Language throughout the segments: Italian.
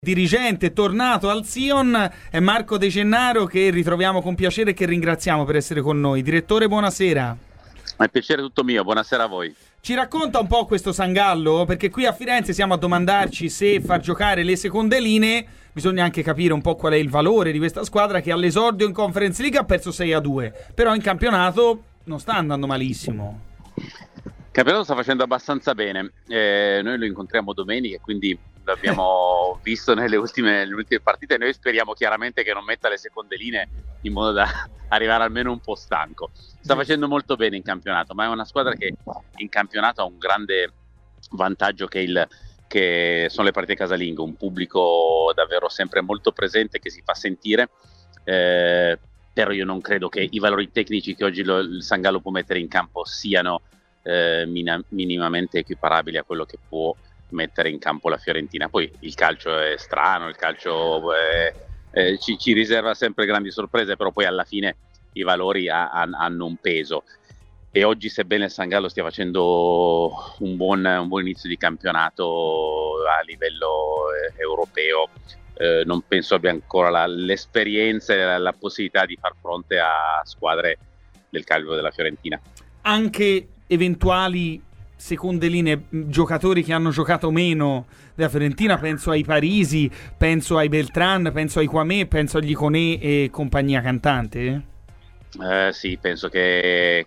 Dirigente tornato al Sion è Marco De Gennaro, che ritroviamo con piacere e che ringraziamo per essere con noi. Direttore, buonasera. È un piacere tutto mio, buonasera a voi. Ci racconta un po' questo Sangallo? Perché qui a Firenze siamo a domandarci se far giocare le seconde linee. Bisogna anche capire un po' qual è il valore di questa squadra che all'esordio in Conference League ha perso 6-2, però in campionato non sta andando malissimo. Il campionato sta facendo abbastanza bene, noi lo incontriamo domenica, quindi l'abbiamo visto nelle ultime partite. Noi speriamo chiaramente che non metta le seconde linee in modo da arrivare almeno un po' stanco. Sta facendo molto bene in campionato, ma è una squadra che in campionato ha un grande vantaggio che sono le partite casalinghe, un pubblico davvero sempre molto presente che si fa sentire, però io non credo che i valori tecnici che oggi il Sangallo può mettere in campo siano minimamente equiparabili a quello che può mettere in campo la Fiorentina. Poi il calcio è strano, il calcio ci riserva sempre grandi sorprese, però poi alla fine i valori hanno un peso, e oggi, sebbene il Sangallo stia facendo un buon inizio di campionato a livello europeo, non penso abbia ancora l'esperienza e la possibilità di far fronte a squadre del calibro della Fiorentina. Anche eventuali seconde linee, giocatori che hanno giocato meno della Fiorentina, penso ai Parisi, penso ai Beltran, penso ai Kwame, penso agli Iconè e compagnia cantante? Sì, penso che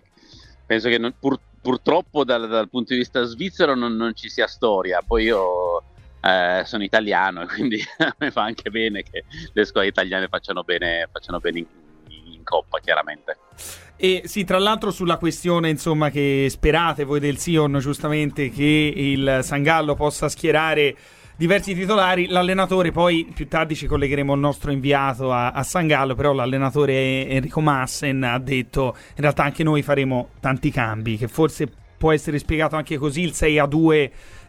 purtroppo dal punto di vista svizzero non ci sia storia. Poi io sono italiano e quindi a me fa anche bene che le squadre italiane facciano bene in Coppa, chiaramente. E sì, tra l'altro sulla questione, insomma, che sperate voi del Sion, giustamente, che il Sangallo possa schierare diversi titolari, l'allenatore, poi più tardi ci collegheremo al nostro inviato a Sangallo, però l'allenatore Enrico Maassen ha detto in realtà anche noi faremo tanti cambi, che forse può essere spiegato anche così il 6-2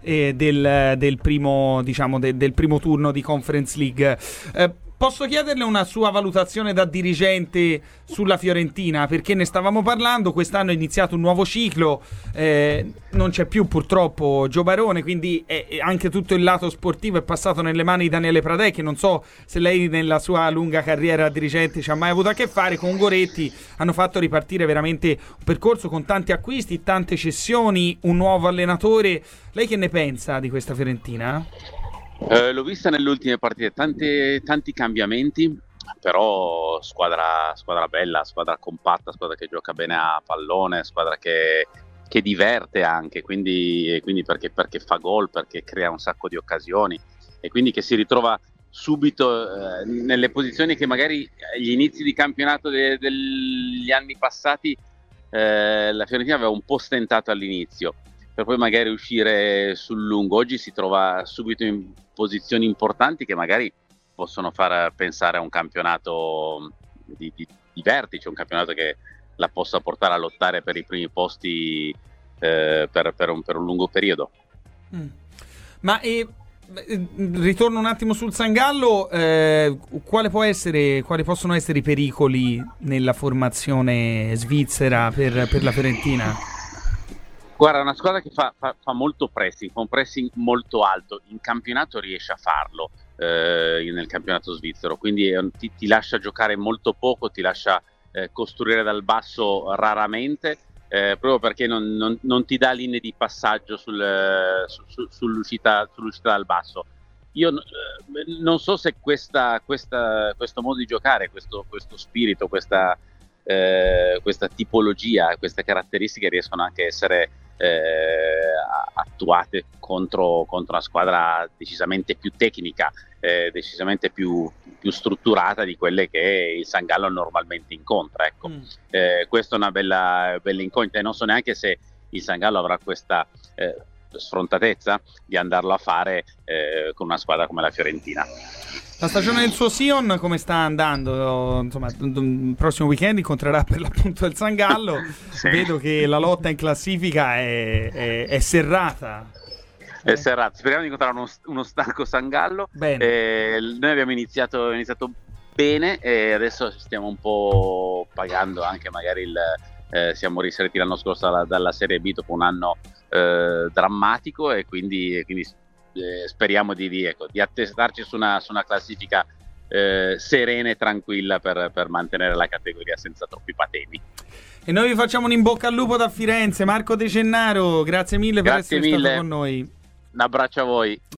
del primo, diciamo, del primo turno di Conference League. Posso chiederle una sua valutazione da dirigente sulla Fiorentina? Perché ne stavamo parlando, quest'anno è iniziato un nuovo ciclo, non c'è più purtroppo Gio Barone, quindi anche tutto il lato sportivo è passato nelle mani di Daniele Pradè, che non so se lei nella sua lunga carriera dirigente ci ha mai avuto a che fare. Con Goretti hanno fatto ripartire veramente un percorso con tanti acquisti, tante cessioni, un nuovo allenatore. Lei che ne pensa di questa Fiorentina? L'ho vista nelle ultime partite, tanti cambiamenti, però squadra bella, squadra compatta, squadra che gioca bene a pallone, squadra che diverte anche, quindi perché fa gol, perché crea un sacco di occasioni, e quindi che si ritrova subito nelle posizioni che magari agli inizi di campionato degli anni passati la Fiorentina aveva un po' stentato all'inizio, per poi magari uscire sul lungo. Oggi si trova subito in posizioni importanti che magari possono far pensare a un campionato di vertice, un campionato che la possa portare a lottare per i primi posti per un lungo periodo. Ma ritorno un attimo sul Sangallo, quali possono essere i pericoli nella formazione svizzera per la Fiorentina? Guarda, è una squadra che fa molto pressing, fa un pressing molto alto. In campionato riesce a farlo, nel campionato svizzero, quindi ti lascia giocare molto poco, ti lascia costruire dal basso raramente, proprio perché non ti dà linee di passaggio sull'uscita dal basso. Io non so se questo modo di giocare, questo spirito, questa tipologia, queste caratteristiche riescono anche a essere attuate contro una squadra decisamente più tecnica, decisamente più strutturata di quelle che il Sangallo normalmente incontra, ecco. Questa è una bella incognita, e non so neanche se il Sangallo avrà questa sfrontatezza di andarlo a fare con una squadra come la Fiorentina. La stagione del suo Sion come sta andando? Insomma, il prossimo weekend incontrerà per l'appunto il Sangallo. Sì. Vedo che la lotta in classifica è serrata. È serrata. Speriamo di incontrare uno stanco Sangallo. Noi abbiamo iniziato bene e adesso stiamo un po' pagando anche magari siamo risaliti l'anno scorso dalla Serie B dopo un anno drammatico, e quindi speriamo di attestarci su una classifica serena e tranquilla per mantenere la categoria senza troppi patemi. E noi vi facciamo un in bocca al lupo da Firenze. Marco De Cennaro, grazie mille per essere stato con noi. Un abbraccio a voi.